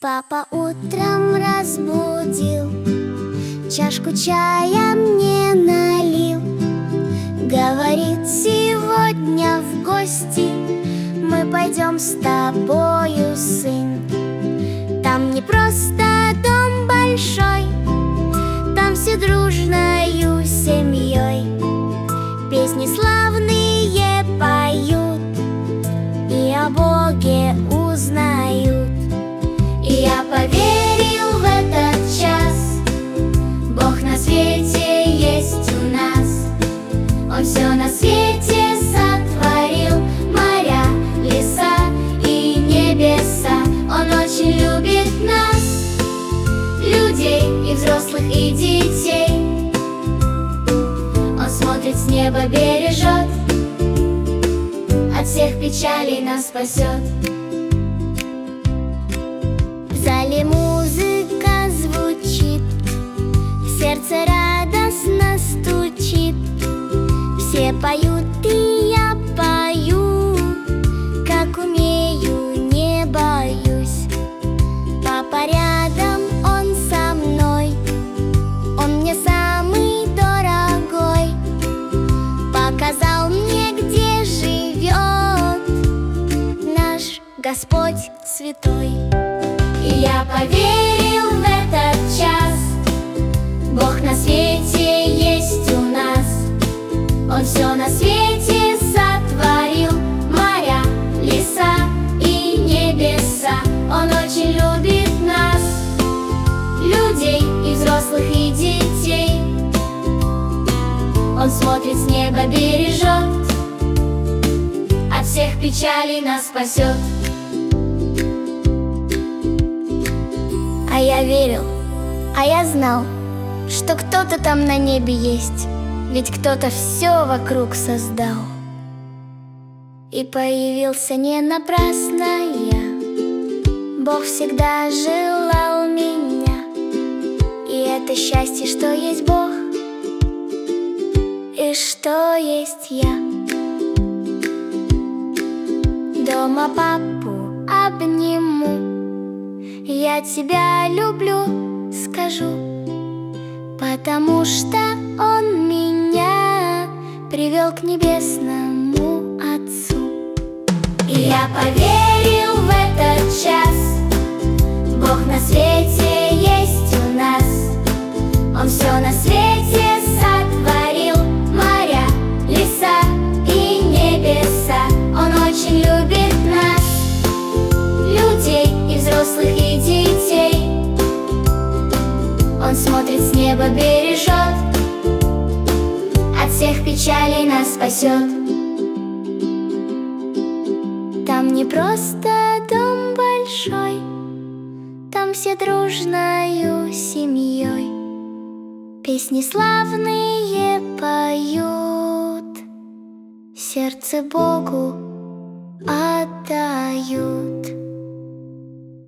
Папа утром разбудил, чашку чая мне налил. Говорит, сегодня в гости мы пойдем с тобою, сын. Там не просто дом большой, там все дружною семьей песни славные поют и о Боге узнают. И я поверил в этот час, Бог на свете есть у нас. Он все на свете сотворил, моря, леса и небеса. Он очень любит нас, людей и взрослых, и детей. Он смотрит с неба, бережет, от всех печалей нас спасет. В зале музыка звучит, в сердце радостно стучит. Все поют, и я пою, как умею, не боюсь. Папа рядом, он со мной, он мне самый дорогой. Показал мне, где живет наш Господь святой. И я поверил в этот час, Бог на свете есть у нас. Он все на свете сотворил, моря, леса и небеса. Он очень любит нас, людей и взрослых, и детей. Он смотрит с неба, бережет, от всех печалей нас спасет. А я верил, а я знал, что кто-то там на небе есть, ведь кто-то все вокруг создал. И появился не напрасно я, Бог всегда желал меня. И это счастье, что есть Бог и что есть я. Дома папу обниму, я тебя люблю, скажу, потому что он меня привел к небесному Отцу. И я поверил в этот час, Бог на свете есть у нас. Он все на свете сотворил, моря, леса и небеса. Он очень любит нас, людей и взрослых, и детей. Он смотрит с неба, бережет, от всех печалей нас спасет. Там не просто дом большой, там все дружною семьей песни славные поют, сердце Богу отдают.